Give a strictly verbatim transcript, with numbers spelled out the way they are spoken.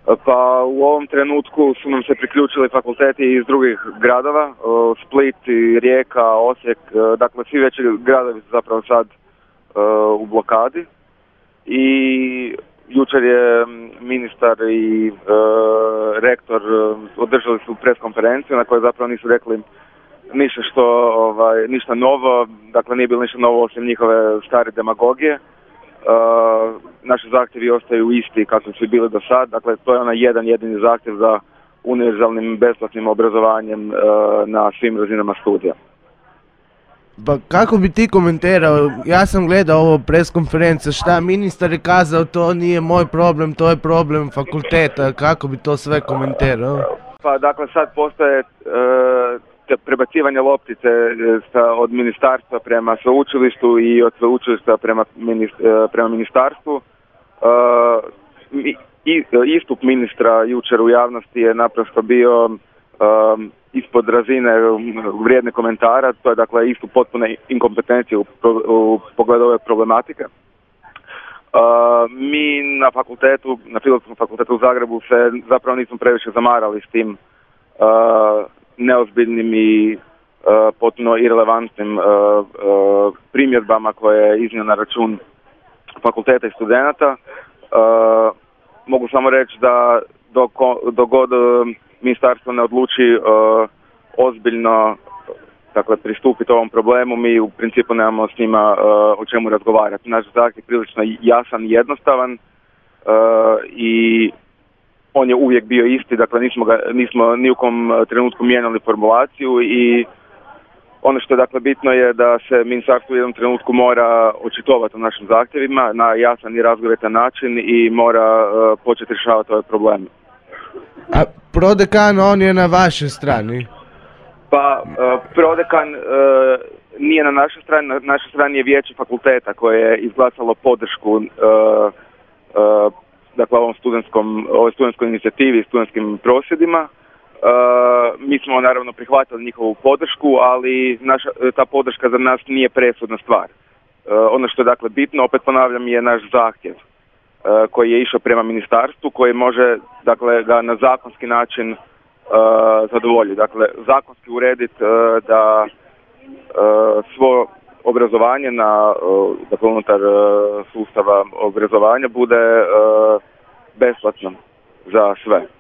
Pa u ovom trenutku su nam se priključili fakulteti iz drugih gradova, Split, Rijeka, Osijek, dakle svi veći gradovi su zapravo sad u blokadi i jučer je ministar i rektor održali su preskonferenciju na kojoj zapravo nisu rekli ništa što, ovaj, ništa novo, dakle nije bilo ništa novo osim njihove stare demagogije. Uh, naši zahtjevi ostaju isti kako su bili do sad, dakle to je onaj jedan jedini zahtjev za univerzalnim besplatnim obrazovanjem uh, na svim razinama studija. Pa kako bi ti komentirao, ja sam gledao ovo preskonferencije, šta ministar je kazao, to nije moj problem, to je problem fakulteta, kako bi to sve komentirao? Pa dakle sad postoje uh, prebacivanje loptice od ministarstva prema sveučilištu i od sveučilišta prema, prema ministarstvu. Istup ministra jučer u javnosti je naprosto bio ispod razine vrijedne komentara, to je dakle istup potpune inkompetencije u, u pogledu ove problematike. Mi na fakultetu, na Filozofskom fakultetu u Zagrebu se zapravo nismo previše zamarali s tim neozbiljnim i uh, potpuno irelevantnim uh, uh, primjedbama koje je iznio na račun fakulteta i studenata. Uh, mogu samo reći da dok, dok god uh, ministarstvo ne odluči uh, ozbiljno dakle, pristupiti ovom problemu, mi u principu nemamo s njima uh, o čemu razgovarati. Naš zahtjev je prilično jasan i jednostavan uh, i on je uvijek bio isti, dakle nismo, ga, nismo ni u kom trenutku mijenjali formulaciju i ono što je dakle bitno je da se ministarstvo u jednom trenutku mora očitovati o našim zahtjevima na jasan i razgovetan način i mora uh, početi rješavati ove probleme. A prodekan, on je na vašoj strani? Pa uh, prodekan uh, nije na našoj strani, na našoj strani je vijeće fakulteta koje je izglasalo podršku uh, uh, dakle ovom studentskom, ovoj studentskoj inicijativi i studentskim prosvjedima. Uh, mi smo naravno prihvatili njihovu podršku, ali naša, ta podrška za nas nije presudna stvar. Uh, ono što je dakle bitno, opet ponavljam, je naš zahtjev uh, koji je išao prema ministarstvu, koji može dakle ga na zakonski način uh, zadovoljiti. Dakle, zakonski urediti uh, da uh, svo obrazovanje na, dakle, unutar sustava obrazovanja bude besplatno za sve.